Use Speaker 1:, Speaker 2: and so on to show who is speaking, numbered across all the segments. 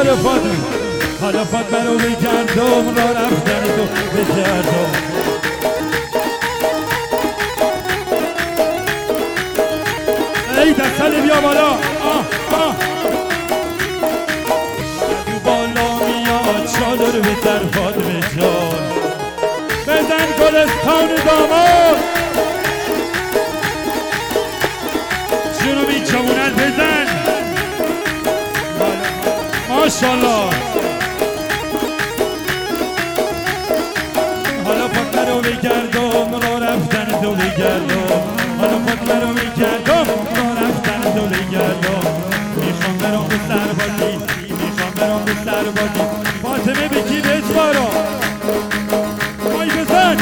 Speaker 1: حالا فاطمه حالا فاطمه رو بگردم را رفتن تو بگردم ای دستالی بیا بالا تو بالا میاد چادر بزر فاطمه جان بزن گلستان داماد جنوبی جوونت بزن ماشاءالله حالا فاطمه رو بگردم را رفتن تو بگردم حالا فاطمه رو بگردم را رفتن تو بگردم میخوام برام به سربازی میخوام برام به سربازی فاطمه بگی بسپارم وای بزن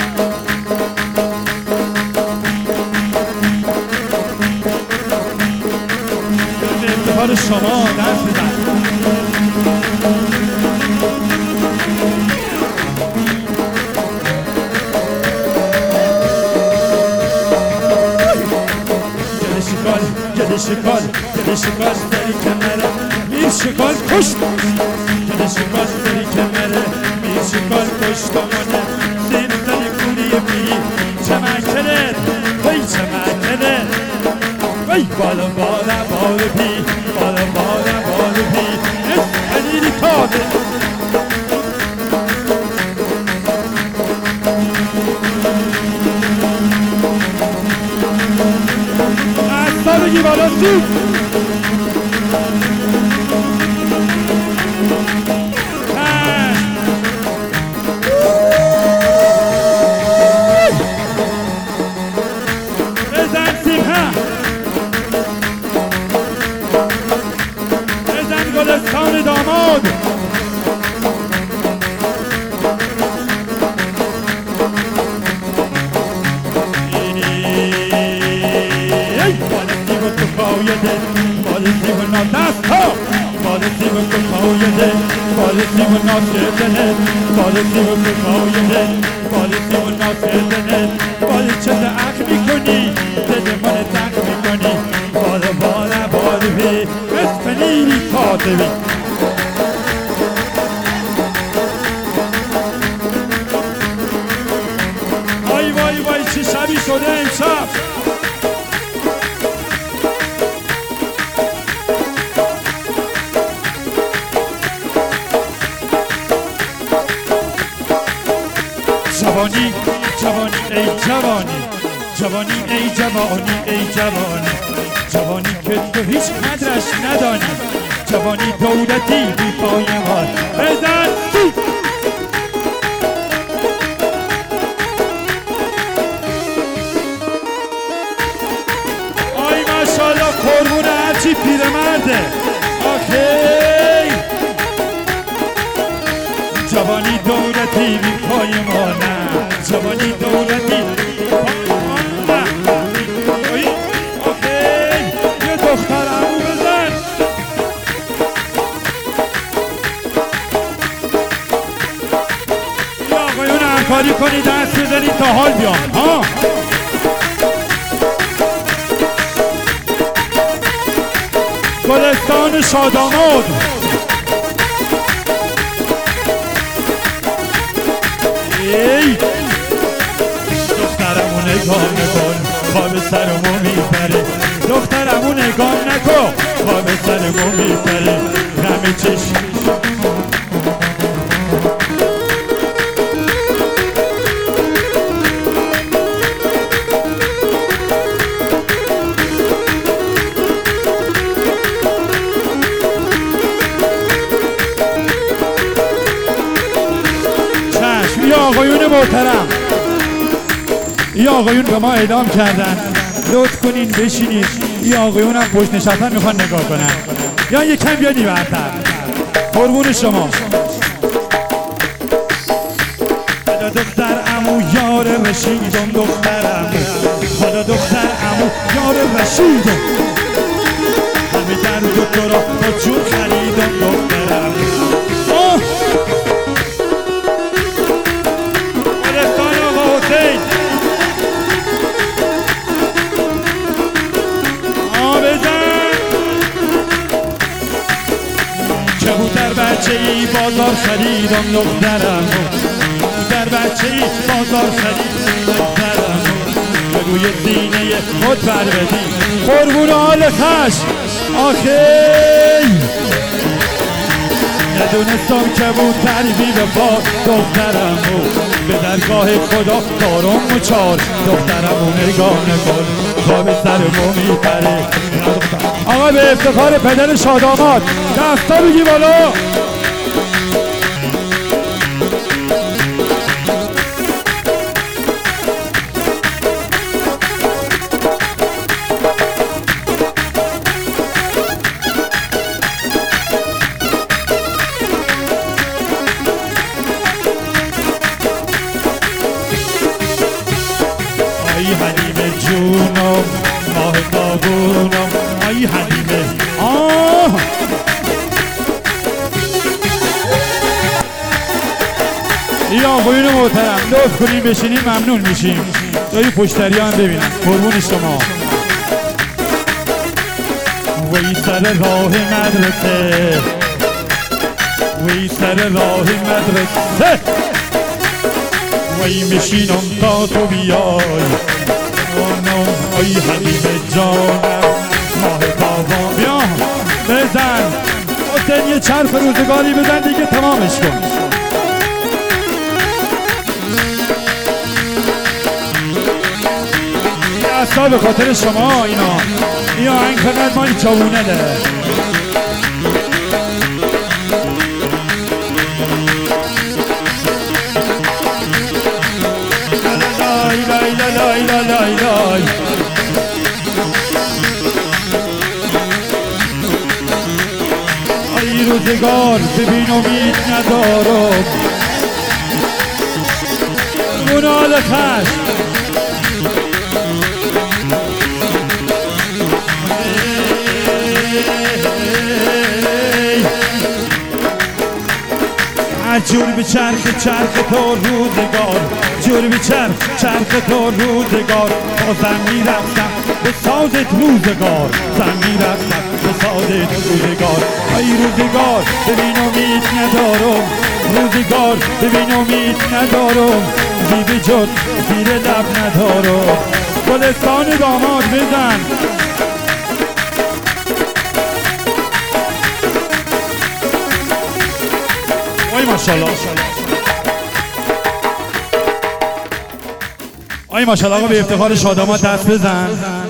Speaker 1: به افتخار شما دست بزن گل شکار سری کمره میر شکار کشت گل شکار سری کمره میر شکار کشتمانه سین زنی کوری بی چمکره وی چمکره وی بالا بالا بالا بی بالا بالا بالا بی اسپنیری کاده اصلا بگی بالا سوز بزن سیمه بزن گلستان داماد بالسی و نادست ها بالسی و کفایده بالسی و ناسردنه بالسی و کفایده بالسی و ناسردنه بالی چه دعق میکنی دل من دعق میکنی بالا بالا بالا بی اسپنیری کاذبی وای وای وای چه شبی شده امشب جوانی جوانی ای جوانی جوانی ای جوانی ای جوانی جوانی که تو هیچ قدرش ندانی جوانی دولتی بی پایمان بزن آی ماشاءالله قربون هرچی پیرمرده آخی جوانی دولتی بی پایمانه جوانی دولتی آخی یه دخترمو بزن یا آقایون همکاری کنی دست بزنی تا حال بیام ها گلستان شاداماد دخترمو نگاه نکن خواب سرمو میپره دخترمو نگاه نکن خواب سرمو میپره همه چشم چشم یا آقایون محترم این آقایون به ما اعلام کردن لطف کنین بشینید این آقایون هم پشت نشستن میخوان نگاه کنن یا یکم بیانی برتر قربون شما حالا دختر عمو یار رشیدم دخترم حالا دختر عمو یار رشیدم همه در دکترا با جون خریدم دخترم گلستان آقا حسین کبوتر بچه ای بازار خریدم دخترمو، کبوتر بچه ای بازار خریدم دخترمو، به روی سینه خود بر بدی قربون حال خشم آخی. ندونستم کبوتر بی وفا دخترمو، به درگاه خدا دارم مچار دخترمو نگاه نکن خواب سرمو میپره. آقا به افتخار پدر شاداماد دستا بگی بالا. ای حلیمه جونم ماه بابونم، ای حلیمه یا آقایون محترم لطف کنیم بشینیم ممنون میشیم. دایی پشتری هم ببینم قربون شما. وی سر راه مدرسه، وی سر راه مدرسه، وی میشینم تا تو بیای جانم، ای حلیمه جانم ماه تابان. بیا بزن حسین یه چرخ روزگاری بزن دیگه تمامش کن. اصلا به خاطر شما اینا آهنگ فقط مالی چاوونه ده. ای روزگار ببین امید ندارم منال خشم. جور به چرخ تا روزگار، جور به چرخ تا روزگار، بازم میرفتم به سازت روزگار، زن میرفتم به سازت روزگار. ای روزگار ببین امید ندارم، روزگار ببین امید ندارم، زیب جد زیر لب ندارم. گلستان داماد بزن. آی ماشاءالله، آی ماشاءالله. آقا به افتخار شاداماد دست بزن.